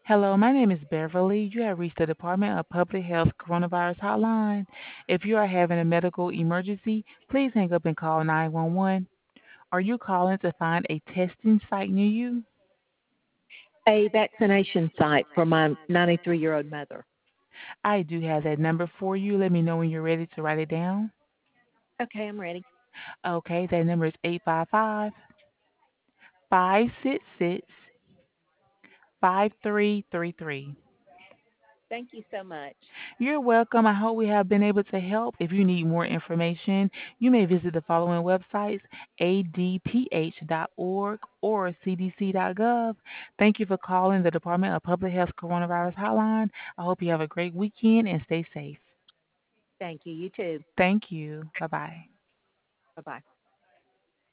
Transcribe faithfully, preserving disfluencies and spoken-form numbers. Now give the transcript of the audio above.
Hello, my name is Beverly. You have reached the Department of Public Health Coronavirus Hotline. If you are having a medical emergency, please hang up and call nine one one. Are you calling to find a testing site near you? A vaccination site for my ninety-three year old mother. I do have that number for you. Let me know when you're ready to write it down. Okay, I'm ready. Okay, that number is eight five five, five six six, five three three three. Thank you so much. You're welcome. I hope we have been able to help. If you need more information, you may visit the following websites: a d p h dot org or c d c dot gov. Thank you for calling the Department of Public Health Coronavirus Hotline. I hope you have a great weekend and stay safe. Thank you. You too. Thank you. Bye bye. Bye bye.